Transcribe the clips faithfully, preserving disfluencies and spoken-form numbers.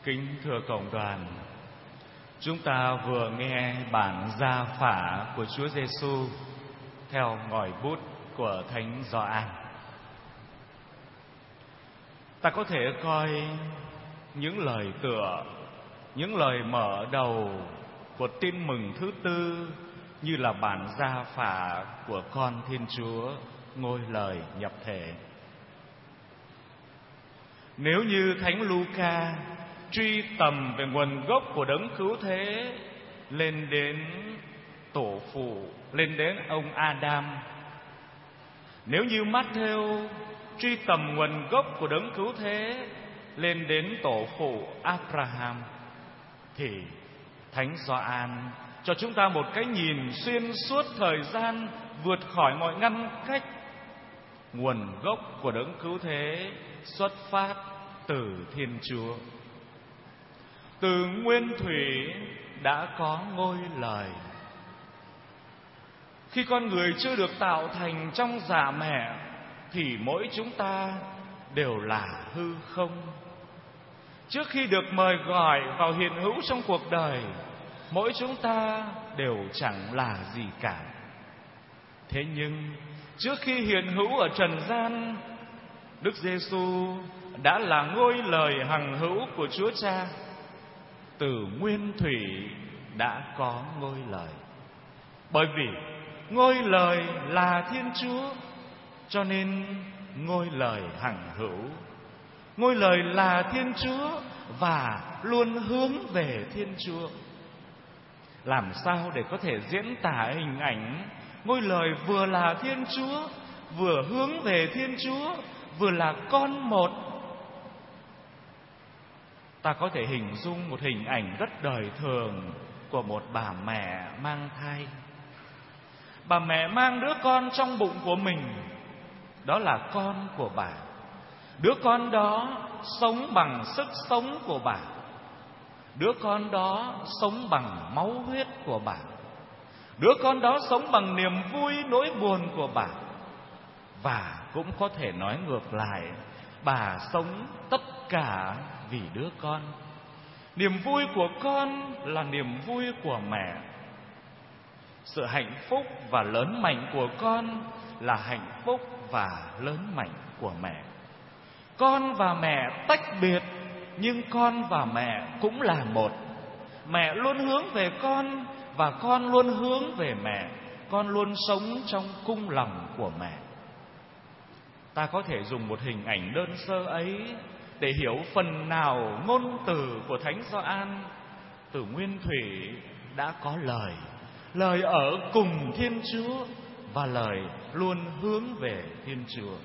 Kính thưa cộng đoàn, chúng ta vừa nghe bản gia phả của Chúa Giêsu theo ngòi bút của Thánh Gioan. Ta có thể coi những lời tựa, những lời mở đầu của tin mừng thứ tư như là bản gia phả của con Thiên Chúa, ngôi lời nhập thể. Nếu như Thánh Luca truy tầm về nguồn gốc của đấng cứu thế lên đến tổ phụ, lên đến ông Adam, nếu như Matthew truy tầm nguồn gốc của đấng cứu thế lên đến tổ phụ Abraham, thì Thánh Gioan cho chúng ta một cái nhìn xuyên suốt thời gian, vượt khỏi mọi ngăn cách. Nguồn gốc của đấng cứu thế xuất phát từ Thiên Chúa. Từ nguyên thủy đã có ngôi lời. Khi con người chưa được tạo thành trong dạ mẹ thì mỗi chúng ta đều là hư không. Trước khi được mời gọi vào hiện hữu trong cuộc đời, mỗi chúng ta đều chẳng là gì cả. Thế nhưng trước khi hiện hữu ở trần gian, Đức Giêsu đã là ngôi lời hằng hữu của Chúa Cha. Từ nguyên thủy đã có ngôi lời. Bởi vì ngôi lời là Thiên Chúa, cho nên ngôi lời hằng hữu. Ngôi lời là Thiên Chúa và luôn hướng về Thiên Chúa. Làm sao để có thể diễn tả hình ảnh ngôi lời vừa là Thiên Chúa, vừa hướng về Thiên Chúa, vừa là con một? Ta có thể hình dung một hình ảnh rất đời thường của một bà mẹ mang thai. Bà mẹ mang đứa con trong bụng của mình, đó là con của bà. Đứa con đó sống bằng sức sống của bà. Đứa con đó sống bằng máu huyết của bà. Đứa con đó sống bằng niềm vui nỗi buồn của bà. Và cũng có thể nói ngược lại, bà sống tất cả vì đứa con. Niềm vui của con là niềm vui của mẹ. Sự hạnh phúc và lớn mạnh của con là hạnh phúc và lớn mạnh của mẹ. Con và mẹ tách biệt, nhưng con và mẹ cũng là một. Mẹ luôn hướng về con và con luôn hướng về mẹ. Con luôn sống trong cung lòng của mẹ. Ta có thể dùng một hình ảnh đơn sơ ấy để hiểu phần nào ngôn từ của Thánh Gioan. Từ nguyên thủy đã có lời, lời ở cùng Thiên Chúa và lời luôn hướng về Thiên Chúa.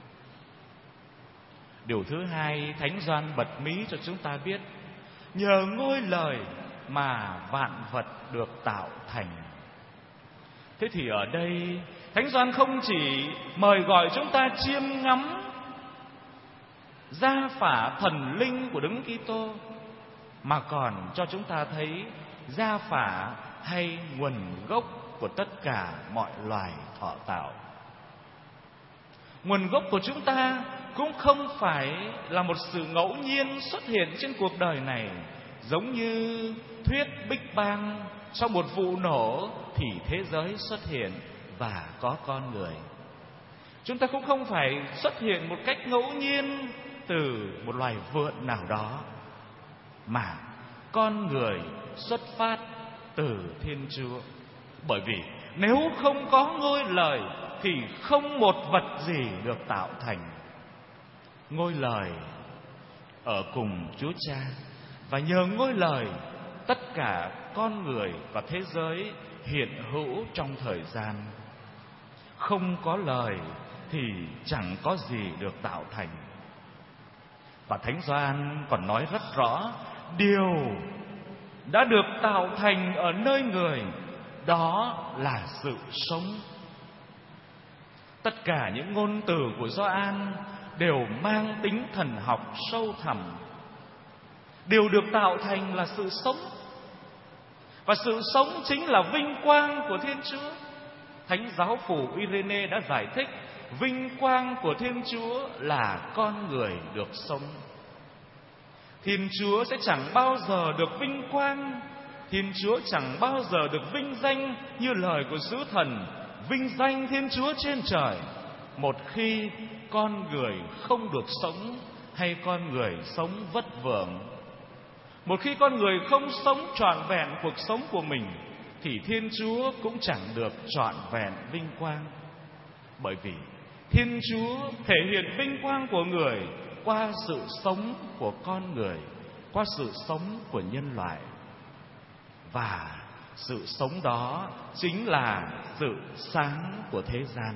Điều thứ hai, Thánh Gioan bật mí cho chúng ta biết, nhờ ngôi lời mà vạn vật được tạo thành. Thế thì ở đây Thánh Gioan không chỉ mời gọi chúng ta chiêm ngắm gia phả thần linh của Đấng Kitô, mà còn cho chúng ta thấy gia phả hay nguồn gốc của tất cả mọi loài thọ tạo. Nguồn gốc của chúng ta cũng không phải là một sự ngẫu nhiên xuất hiện trên cuộc đời này, giống như thuyết Big Bang, sau một vụ nổ thì thế giới xuất hiện và có con người. Chúng ta cũng không phải xuất hiện một cách ngẫu nhiên từ một loài vượn nào đó, mà con người xuất phát từ Thiên Chúa. Bởi vì nếu không có ngôi lời thì không một vật gì được tạo thành. Ngôi lời ở cùng Chúa Cha, và nhờ ngôi lời tất cả con người và thế giới hiện hữu trong thời gian. Không có lời thì chẳng có gì được tạo thành. Và Thánh Gioan còn nói rất rõ, điều đã được tạo thành ở nơi người, đó là sự sống. Tất cả những ngôn từ của Gioan đều mang tính thần học sâu thẳm. Điều được tạo thành là sự sống, và sự sống chính là vinh quang của Thiên Chúa. Thánh giáo phụ Irene đã giải thích, vinh quang của Thiên Chúa là con người được sống. Thiên Chúa sẽ chẳng bao giờ được vinh quang, Thiên Chúa chẳng bao giờ được vinh danh như lời của sứ thần vinh danh Thiên Chúa trên trời, một khi con người không được sống hay con người sống vất vưởng. Một khi con người không sống trọn vẹn cuộc sống của mình thì Thiên Chúa cũng chẳng được trọn vẹn vinh quang. Bởi vì Thiên Chúa thể hiện vinh quang của người qua sự sống của con người, qua sự sống của nhân loại. Và sự sống đó chính là sự sáng của thế gian.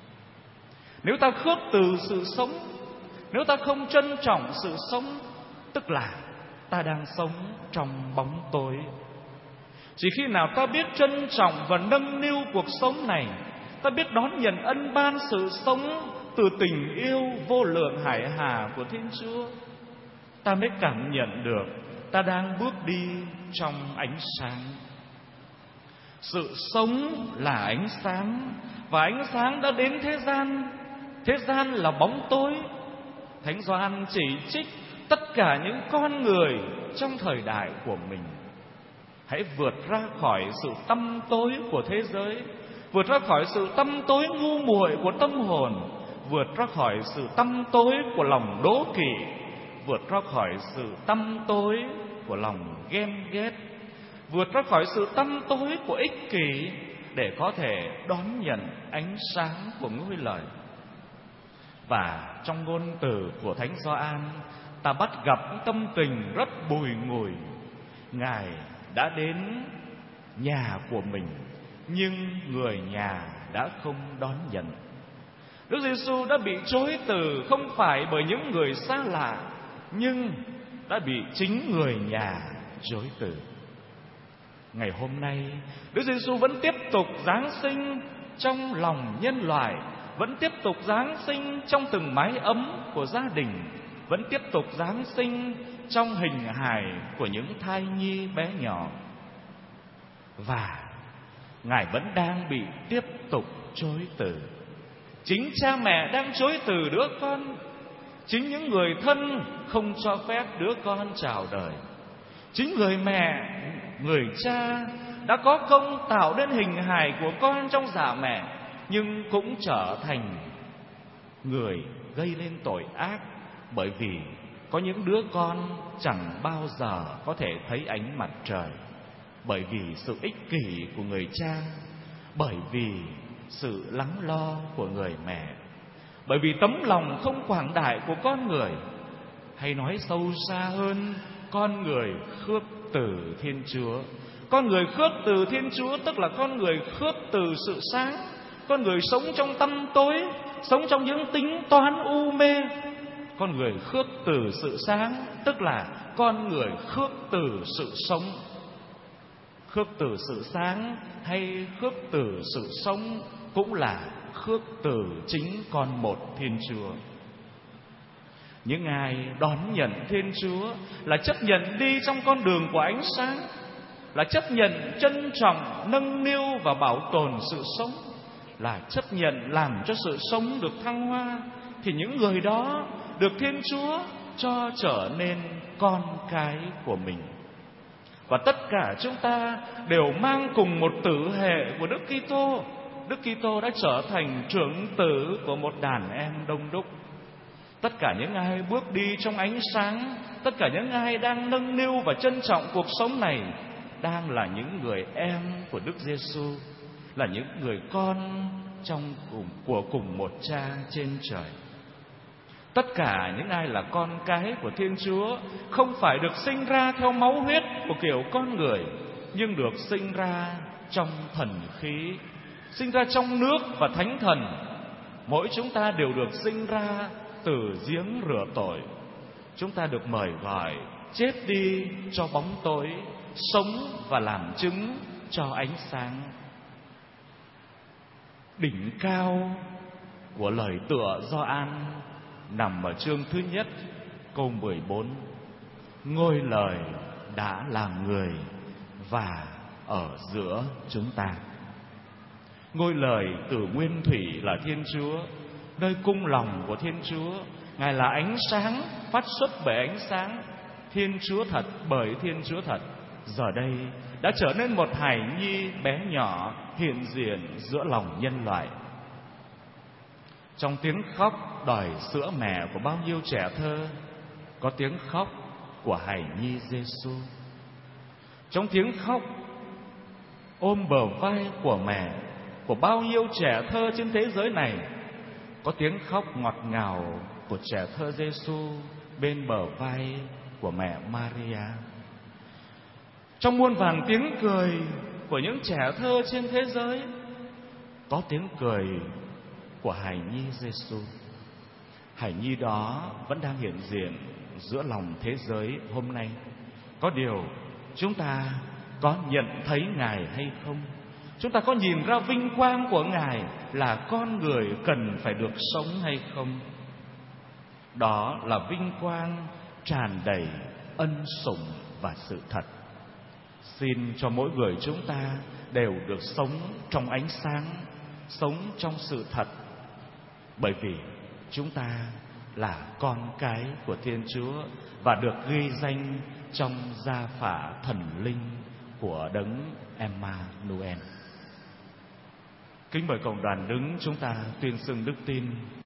Nếu ta khước từ sự sống, nếu ta không trân trọng sự sống, tức là ta đang sống trong bóng tối. Chỉ khi nào ta biết trân trọng và nâng niu cuộc sống này, ta biết đón nhận ân ban sự sống từ tình yêu vô lượng hải hà của Thiên Chúa, ta mới cảm nhận được ta đang bước đi trong ánh sáng. Sự sống là ánh sáng, và ánh sáng đã đến thế gian. Thế gian là bóng tối. Thánh Gioan chỉ trích tất cả những con người trong thời đại của mình. Hãy vượt ra khỏi sự tăm tối của thế giới, vượt ra khỏi sự tăm tối ngu muội của tâm hồn, vượt ra khỏi sự tăm tối của lòng đố kỵ, vượt ra khỏi sự tăm tối của lòng ghen ghét, vượt ra khỏi sự tăm tối của ích kỷ, để có thể đón nhận ánh sáng của ngôi lời. Và trong ngôn từ của Thánh Gioan, ta bắt gặp tâm tình rất bùi ngùi. Ngài đã đến nhà của mình, nhưng người nhà đã không đón nhận. Đức Giêsu đã bị chối từ không phải bởi những người xa lạ, nhưng đã bị chính người nhà chối từ. Ngày hôm nay, Đức Giêsu vẫn tiếp tục giáng sinh trong lòng nhân loại, vẫn tiếp tục giáng sinh trong từng mái ấm của gia đình, vẫn tiếp tục giáng sinh trong hình hài của những thai nhi bé nhỏ. Và Ngài vẫn đang bị tiếp tục chối từ. Chính cha mẹ đang chối từ đứa con. Chính những người thân không cho phép đứa con chào đời. Chính người mẹ, người cha đã có công tạo nên hình hài của con trong dạ mẹ, nhưng cũng trở thành người gây lên tội ác, bởi vì có những đứa con chẳng bao giờ có thể thấy ánh mặt trời, bởi vì sự ích kỷ của người cha, bởi vì sự lắng lo của người mẹ, bởi vì tấm lòng không quảng đại của con người. Hay nói sâu xa hơn, con người khước từ Thiên Chúa. Con người khước từ Thiên Chúa tức là con người khước từ sự sáng. Con người sống trong tăm tối, sống trong những tính toán u mê. Con người khước từ sự sáng tức là con người khước từ sự sống. Khước từ sự sáng hay khước từ sự sống cũng là khước từ chính con một Thiên Chúa. Những ai đón nhận Thiên Chúa là chấp nhận đi trong con đường của ánh sáng, là chấp nhận trân trọng, nâng niu và bảo tồn sự sống, là chấp nhận làm cho sự sống được thăng hoa, thì những người đó được Thiên Chúa cho trở nên con cái của mình. Và tất cả chúng ta đều mang cùng một tử hệ của Đức Kitô. Đức Kitô đã trở thành trưởng tử của một đàn em đông đúc. Tất cả những ai bước đi trong ánh sáng, tất cả những ai đang nâng niu và trân trọng cuộc sống này, đang là những người em của Đức Giêsu, là những người con trong cùng của cùng một cha trên trời. Tất cả những ai là con cái của Thiên Chúa không phải được sinh ra theo máu huyết của kiểu con người, nhưng được sinh ra trong thần khí, sinh ra trong nước và thánh thần. Mỗi chúng ta đều được sinh ra từ giếng rửa tội. Chúng ta được mời gọi chết đi cho bóng tối, sống và làm chứng cho ánh sáng. Đỉnh cao của lời tựa Gioan nằm ở chương thứ nhất, câu mười bốn. Ngôi lời đã làm người và ở giữa chúng ta. Ngôi lời từ nguyên thủy là Thiên Chúa, nơi cung lòng của Thiên Chúa. Ngài là ánh sáng, phát xuất bởi ánh sáng. Thiên Chúa thật, bởi Thiên Chúa thật giờ đây đã trở nên một hài nhi bé nhỏ hiện diện giữa lòng nhân loại. Trong tiếng khóc đòi sữa mẹ của bao nhiêu trẻ thơ, có tiếng khóc của hài nhi Giêsu. Trong tiếng khóc ôm bờ vai của mẹ của bao nhiêu trẻ thơ trên thế giới này, có tiếng khóc ngọt ngào của trẻ thơ Giêsu bên bờ vai của mẹ Maria. Trong muôn vàn tiếng cười của những trẻ thơ trên thế giới, có tiếng cười của hài nhi Giêsu. Hài nhi đó vẫn đang hiện diện giữa lòng thế giới hôm nay. Có điều chúng ta có nhận thấy Ngài hay không? Chúng ta có nhìn ra vinh quang của Ngài là con người cần phải được sống hay không? Đó là vinh quang tràn đầy ân sủng và sự thật. Xin cho mỗi người chúng ta đều được sống trong ánh sáng, sống trong sự thật, bởi vì chúng ta là con cái của Thiên Chúa và được ghi danh trong gia phả thần linh của đấng Emmanuel. Kính mời cộng đoàn đứng, chúng ta tuyên xưng đức tin.